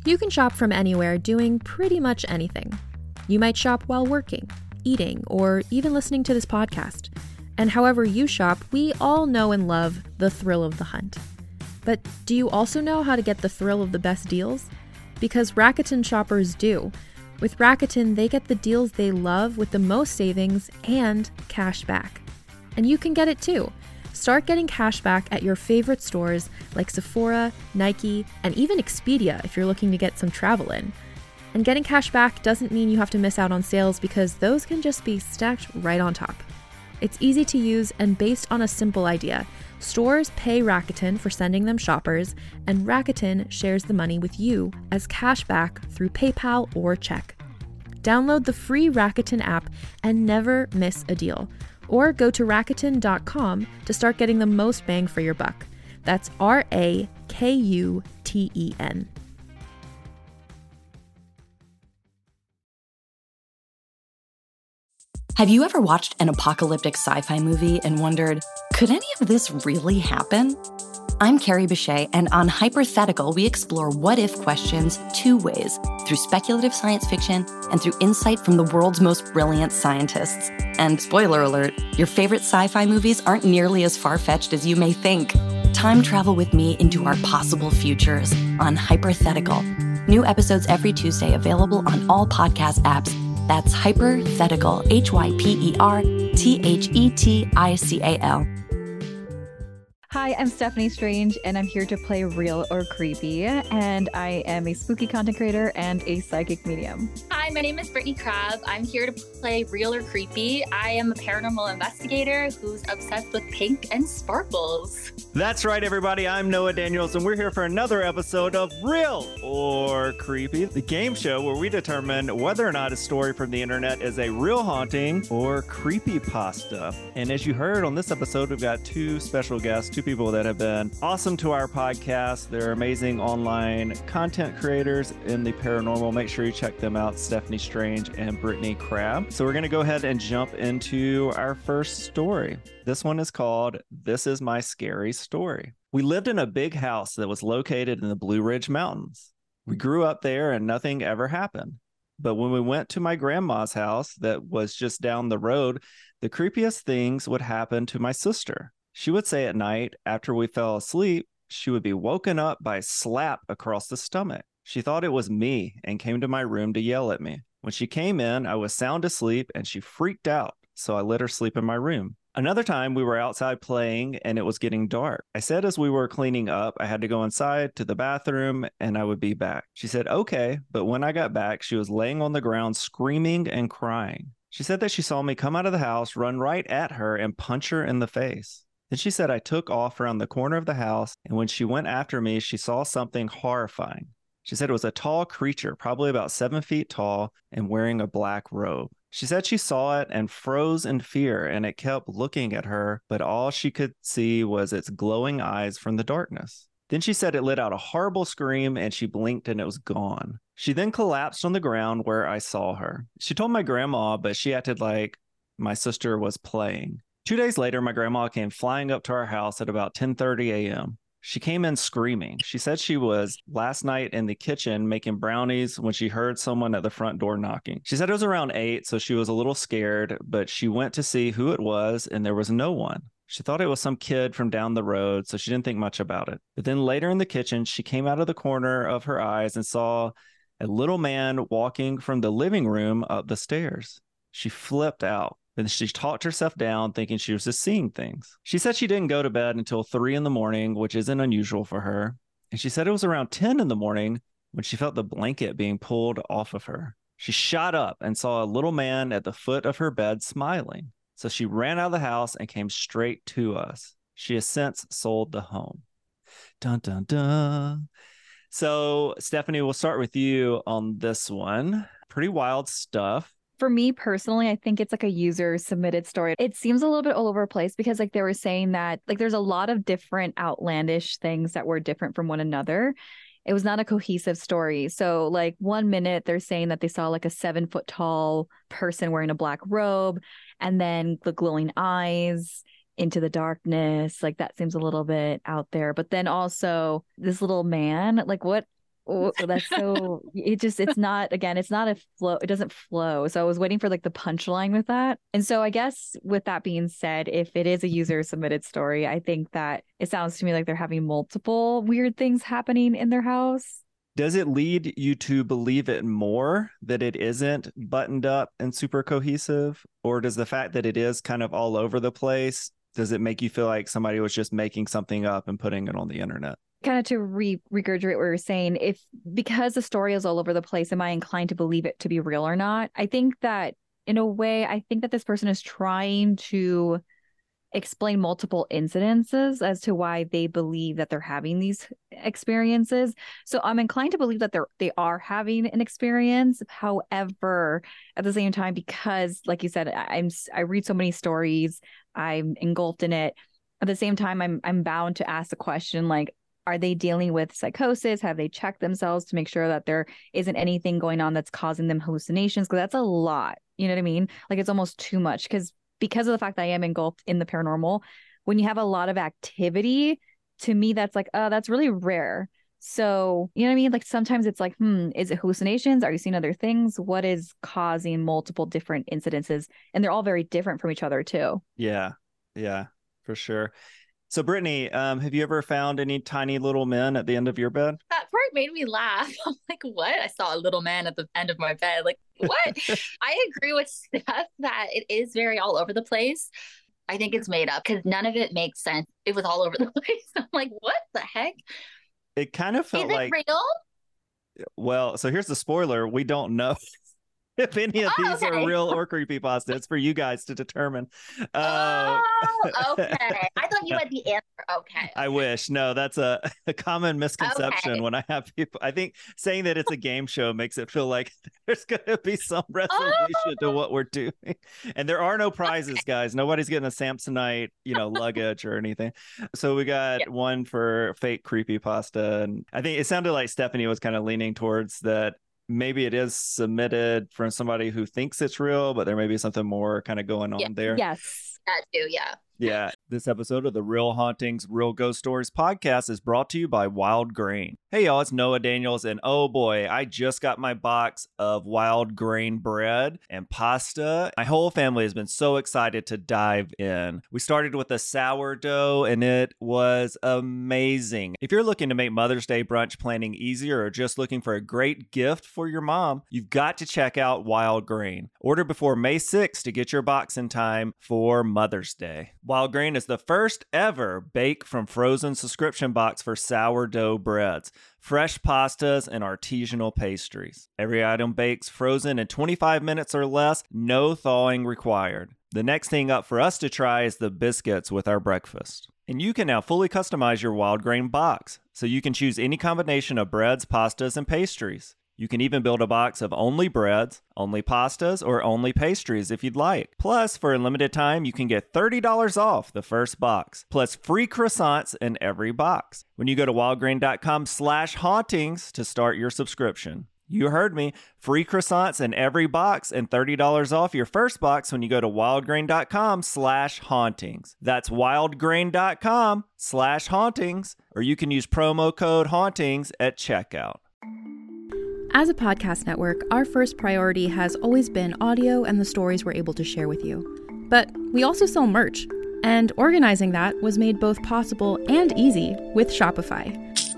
You can shop from anywhere doing pretty much anything. You might shop while working, eating, or even listening to this podcast. And however you shop, we all know and love the thrill of the hunt. But do you also know how to get the thrill of the best deals? Because Rakuten shoppers do. With Rakuten, they get the deals they love with the most savings and cash back. And you can get it too. Start getting cash back at your favorite stores like Sephora, Nike, and even Expedia if you're looking to get some travel in. And getting cash back doesn't mean you have to miss out on sales because those can just be stacked right on top. It's easy to use and based on a simple idea. Stores pay Rakuten for sending them shoppers, and Rakuten shares the money with you as cash back through PayPal or check. Download the free Rakuten app and never miss a deal. Or go to Rakuten.com to start getting the most bang for your buck. That's Rakuten. Have you ever watched an apocalyptic sci-fi movie and wondered, could any of this really happen? I'm Carrie Bechet, and on Hypothetical, we explore what-if questions two ways, through speculative science fiction and through insight from the world's most brilliant scientists. And spoiler alert, your favorite sci-fi movies aren't nearly as far-fetched as you may think. Time travel with me into our possible futures on Hypothetical. New episodes every Tuesday, available on all podcast apps. That's Hypothetical, Hyperthetical. Hi, I'm Stephanie Strange, and I'm here to play Real or Creepy, and I am a spooky content creator and a psychic medium. Hi, my name is Brittany Crabb. I'm here to play Real or Creepy. I am a paranormal investigator who's obsessed with pink and sparkles. That's right, everybody. I'm Noah Daniels, and we're here for another episode of Real or Creepy, the game show where we determine whether or not a story from the internet is a real haunting or creepypasta. And as you heard on this episode, we've got two special guests, two people that have been awesome to our podcast. They're amazing online content creators in the paranormal. Make sure you check them out, Stephanie Strange and Brittany Crabb. So we're going to go ahead and jump into our first story. This one is called This Is My Scary Story. We lived in a big house that was located in the Blue Ridge Mountains. We grew up there and nothing ever happened. But when we went to my grandma's house that was just down the road, the creepiest things would happen to my sister. She would say at night, after we fell asleep, she would be woken up by a slap across the stomach. She thought it was me and came to my room to yell at me. When she came in, I was sound asleep and she freaked out, so I let her sleep in my room. Another time, we were outside playing and it was getting dark. I said as we were cleaning up, I had to go inside to the bathroom and I would be back. She said, okay, but when I got back, she was laying on the ground screaming and crying. She said that she saw me come out of the house, run right at her, and punch her in the face. Then she said I took off around the corner of the house, and when she went after me, she saw something horrifying. She said it was a tall creature, probably about 7 feet tall, and wearing a black robe. She said she saw it and froze in fear, and it kept looking at her, but all she could see was its glowing eyes from the darkness. Then she said it let out a horrible scream, and she blinked and it was gone. She then collapsed on the ground where I saw her. She told my grandma, but she acted like my sister was playing. 2 days later, my grandma came flying up to our house at about 10:30 a.m. She came in screaming. She said she was last night in the kitchen making brownies when she heard someone at the front door knocking. She said it was around 8, so she was a little scared, but she went to see who it was, and there was no one. She thought it was some kid from down the road, so she didn't think much about it. But then later in the kitchen, she came out of the corner of her eyes and saw a little man walking from the living room up the stairs. She flipped out. Then she talked herself down, thinking she was just seeing things. She said she didn't go to bed until 3 in the morning, which isn't unusual for her. And she said it was around 10 in the morning when she felt the blanket being pulled off of her. She shot up and saw a little man at the foot of her bed smiling. So she ran out of the house and came straight to us. She has since sold the home. Dun, dun, dun. So, Stephanie, we'll start with you on this one. Pretty wild stuff. For me personally, I think it's like a user submitted story. It seems a little bit all over the place because like they were saying that like there's a lot of different outlandish things that were different from one another. It was not a cohesive story. So like 1 minute they're saying that they saw like a 7-foot tall person wearing a black robe and then the glowing eyes into the darkness. Like that seems a little bit out there. But then also this little man, like what Oh, that's so it's not, again, it's not a flow. It doesn't flow. So I was waiting for like the punchline with that. And so I guess with that being said, if it is a user submitted story, I think that it sounds to me like they're having multiple weird things happening in their house. Does it lead you to believe it more that it isn't buttoned up and super cohesive? Or does the fact that it is kind of all over the place, does it make you feel like somebody was just making something up and putting it on the internet? Kind of to regurgitate what we were saying, because the story is all over the place, am I inclined to believe it to be real or not? I think that in a way, I think that this person is trying to explain multiple incidences as to why they believe that they're having these experiences. So I'm inclined to believe that they are having an experience. However, at the same time, because like you said, I read so many stories, I'm engulfed in it. At the same time, I'm bound to ask the question, like, are they dealing with psychosis? Have they checked themselves to make sure that there isn't anything going on that's causing them hallucinations? Because that's a lot. You know what I mean? Like, it's almost too much because of the fact that I am engulfed in the paranormal. When you have a lot of activity, to me, that's like, oh, that's really rare. So, you know what I mean? Like, sometimes it's like, is it hallucinations? Are you seeing other things? What is causing multiple different incidences? And they're all very different from each other too. Yeah, for sure. So, Brittany, have you ever found any tiny little men at the end of your bed? That part made me laugh. I'm like, what? I saw a little man at the end of my bed. Like, what? I agree with Steph that it is very all over the place. I think it's made up because none of it makes sense. It was all over the place. I'm like, what the heck? It kind of felt like... Is it real? Well, so here's the spoiler. We don't know if any of these are real or creepypasta. It's for you guys to determine. Okay. I thought you had the answer. Okay. I wish. No, that's a common misconception when I have people. I think saying that it's a game show makes it feel like there's going to be some resolution to what we're doing. And there are no prizes, guys. Nobody's getting a Samsonite, luggage or anything. So we got one for fake creepypasta. And I think it sounded like Stephanie was kind of leaning towards that. Maybe it is submitted from somebody who thinks it's real, but there may be something more kind of going on there. Yes. That too, yeah. Yeah. This episode of the Real Hauntings, Real Ghost Stories podcast is brought to you by Wild Grain. Hey, y'all, it's Noah Daniels, and oh boy, I just got my box of Wild Grain bread and pasta. My whole family has been so excited to dive in. We started with a sourdough, and it was amazing. If you're looking to make Mother's Day brunch planning easier or just looking for a great gift for your mom, you've got to check out Wild Grain. Order before May 6th to get your box in time for Mother's Day. Wild Grain is the first ever bake from frozen subscription box for sourdough breads, fresh pastas, and artisanal pastries. Every item bakes frozen in 25 minutes or less, no thawing required. The next thing up for us to try is the biscuits with our breakfast. And you can now fully customize your Wild Grain box, so you can choose any combination of breads, pastas, and pastries. You can even build a box of only breads, only pastas, or only pastries if you'd like. Plus, for a limited time, you can get $30 off the first box, plus free croissants in every box when you go to wildgrain.com/hauntings to start your subscription. You heard me. Free croissants in every box and $30 off your first box when you go to wildgrain.com/hauntings. That's wildgrain.com/hauntings, or you can use promo code hauntings at checkout. As a podcast network, our first priority has always been audio and the stories we're able to share with you. But we also sell merch, and organizing that was made both possible and easy with Shopify.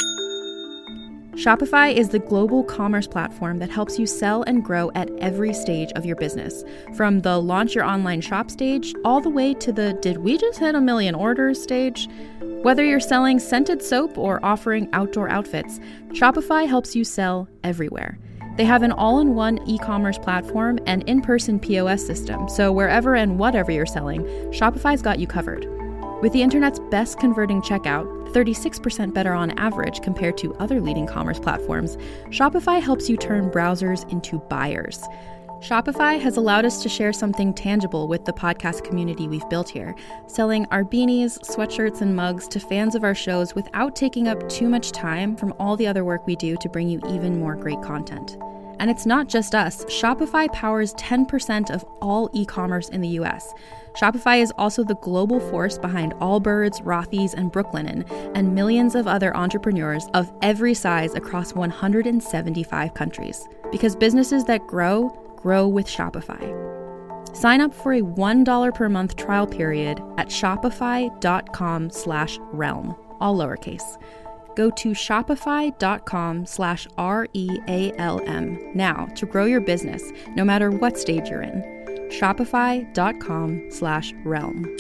Shopify is the global commerce platform that helps you sell and grow at every stage of your business, from the launch your online shop stage all the way to the did we just hit 1 million orders stage. Whether you're selling scented soap or offering outdoor outfits, Shopify helps you sell everywhere. They have an all-in-one e-commerce platform and in-person POS system, so wherever and whatever you're selling, Shopify's got you covered. With the internet's best converting checkout, 36% better on average compared to other leading commerce platforms, Shopify helps you turn browsers into buyers. Shopify has allowed us to share something tangible with the podcast community we've built here, selling our beanies, sweatshirts, and mugs to fans of our shows without taking up too much time from all the other work we do to bring you even more great content. And it's not just us. Shopify powers 10% of all e-commerce in the US. Shopify is also the global force behind Allbirds, Rothy's, and Brooklinen, and millions of other entrepreneurs of every size across 175 countries. Because businesses that grow, grow with Shopify. Sign up for a $1 per month trial period at shopify.com/realm, all lowercase. Go to shopify.com/REALM now to grow your business, no matter what stage you're in. Shopify.com/realm.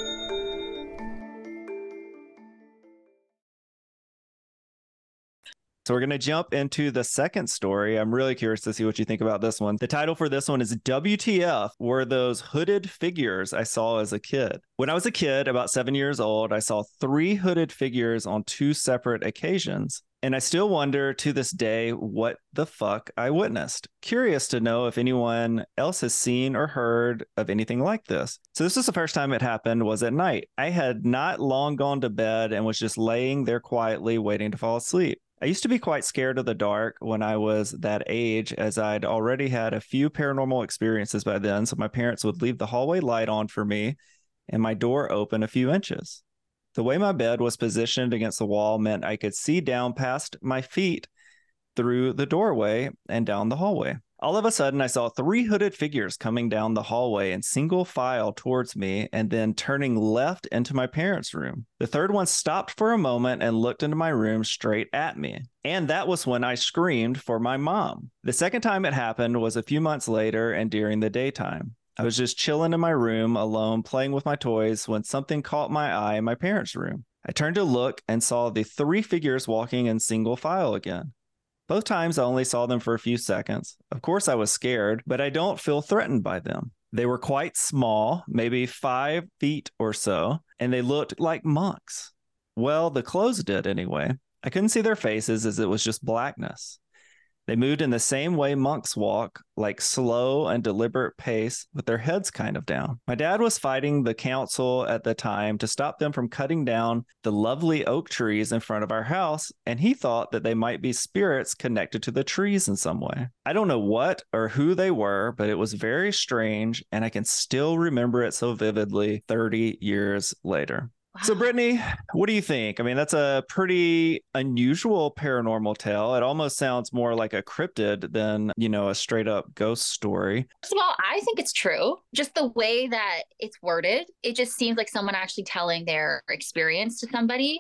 So we're going to jump into the second story. I'm really curious to see what you think about this one. The title for this one is WTF Were Those Hooded Figures I Saw as a Kid? When I was a kid, about 7 years old, I saw 3 hooded figures on 2 separate occasions. And I still wonder to this day what the fuck I witnessed. Curious to know if anyone else has seen or heard of anything like this. So this was the first time it happened, was at night. I had not long gone to bed and was just laying there quietly waiting to fall asleep. I used to be quite scared of the dark when I was that age, as I'd already had a few paranormal experiences by then, so my parents would leave the hallway light on for me and my door open a few inches. The way my bed was positioned against the wall meant I could see down past my feet through the doorway and down the hallway. All of a sudden, I saw 3 hooded figures coming down the hallway in single file towards me and then turning left into my parents' room. The third one stopped for a moment and looked into my room straight at me. And that was when I screamed for my mom. The second time it happened was a few months later and during the daytime. I was just chilling in my room alone, playing with my toys, when something caught my eye in my parents' room. I turned to look and saw the 3 figures walking in single file again. Both times I only saw them for a few seconds. Of course I was scared, but I don't feel threatened by them. They were quite small, maybe 5 feet or so, and they looked like monks. Well, the clothes did anyway. I couldn't see their faces as it was just blackness. They moved in the same way monks walk, like slow and deliberate pace, with their heads kind of down. My dad was fighting the council at the time to stop them from cutting down the lovely oak trees in front of our house, and he thought that they might be spirits connected to the trees in some way. I don't know what or who they were, but it was very strange, and I can still remember it so vividly 30 years later. So, Brittany, what do you think? I mean, that's a pretty unusual paranormal tale. It almost sounds more like a cryptid than, a straight up ghost story. First of all, I think it's true. Just the way that it's worded, it just seems like someone actually telling their experience to somebody.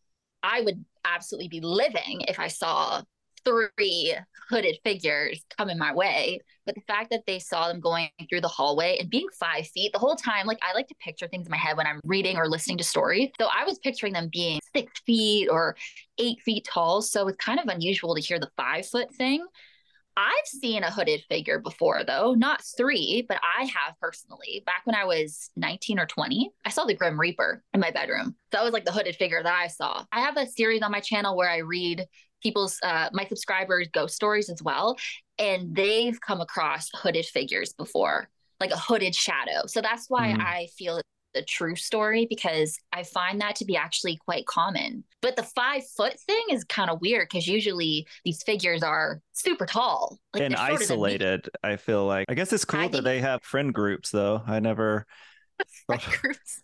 I would absolutely be living if I saw 3 hooded figures coming my way. But the fact that they saw them going through the hallway and being 5 feet the whole time, like I like to picture things in my head when I'm reading or listening to stories. So I was picturing them being 6 feet or 8 feet tall. So it's kind of unusual to hear the 5-foot thing. I've seen a hooded figure before, though, not 3, but I have personally. Back when I was 19 or 20, I saw the Grim Reaper in my bedroom. So that was like the hooded figure that I saw. I have a series on my channel where I read people's, my subscribers' ghost stories as well. And they've come across hooded figures before, like a hooded shadow. So that's why I feel it's a true story, because I find that to be actually quite common. But the 5-foot thing is kind of weird, because usually these figures are super tall. Like, and isolated, I feel like. I guess it's cool that they have friend groups, though. I never... friend groups.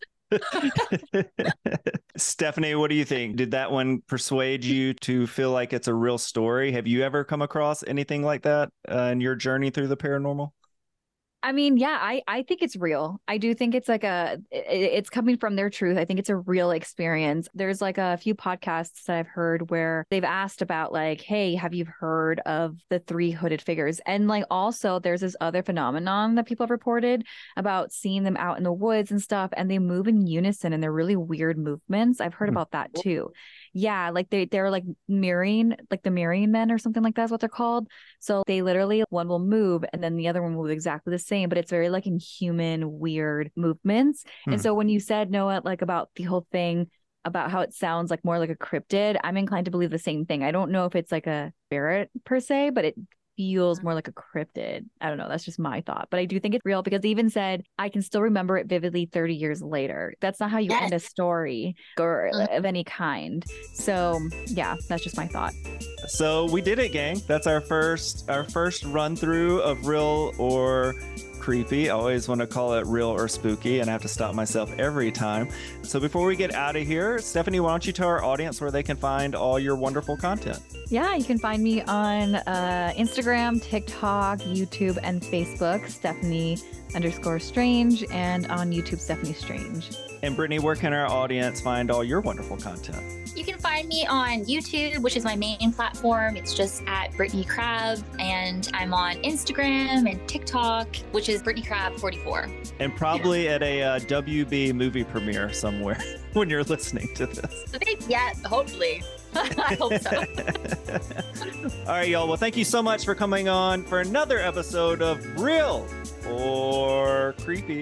Stephanie, what do you think? Did that one persuade you to feel like it's a real story? Have you ever come across anything like that in your journey through the paranormal? I mean, yeah, I think it's real. I do think it's like it's coming from their truth. I think it's a real experience. There's like a few podcasts that I've heard where they've asked about like, hey, have you heard of the 3 hooded figures? And like also there's this other phenomenon that people have reported about seeing them out in the woods and stuff, and they move in unison and they're really weird movements. I've heard about that too. Yeah, like they're like mirroring, like the mirroring men or something like that's what they're called. So they literally, one will move and then the other one will move exactly the same, but it's very like inhuman, weird movements. And so when you said, Noah, like about the whole thing about how it sounds like more like a cryptid, I'm inclined to believe the same thing. I don't know if it's like a spirit per se, but feels more like a cryptid. I don't know. That's just my thought. But I do think it's real because they even said, I can still remember it vividly 30 years later. That's not how you end a story or of any kind. So yeah, that's just my thought. So we did it, gang. That's our first run through of Real or Creepy. I always want to call it Real or Spooky, and I have to stop myself every time. So before we get out of here, Stephanie, why don't you tell our audience where they can find all your wonderful content? Yeah, you can find me on Instagram, TikTok, YouTube, and Facebook, Stephanie_Strange, and on YouTube, Stephanie Strange. And Brittany, where can our audience find all your wonderful content? You can find me on YouTube, which is my main platform. It's just at Brittany Crab. And I'm on Instagram and TikTok, which is Brittany Crab 44. And probably at a WB movie premiere somewhere when you're listening to this. Yeah, hopefully. I hope so. All right, y'all. Well, thank you so much for coming on for another episode of Real or Creepy.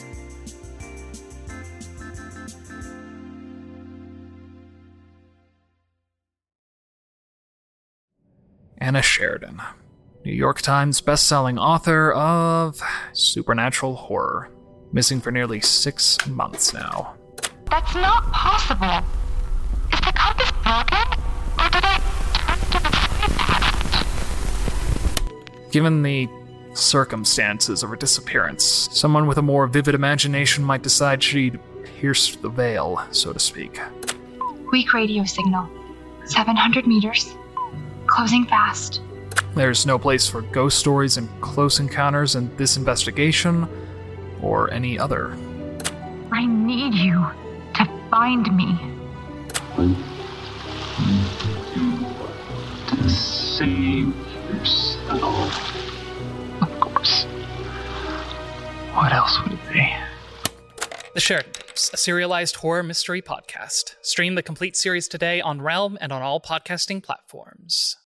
Anna Sheridan, New York Times bestselling author of supernatural horror, missing for nearly 6 months now. That's not possible. Is the compass broken? Or did I turn to the side past? Given the circumstances of her disappearance, someone with a more vivid imagination might decide she'd pierced the veil, so to speak. Weak radio signal. 700 meters. Closing fast. There's no place for ghost stories and close encounters in this investigation, or any other. I need you to find me. To save yourself. Of course. What else would it be? The Sheridan Tapes, a serialized horror mystery podcast. Stream the complete series today on Realm and on all podcasting platforms.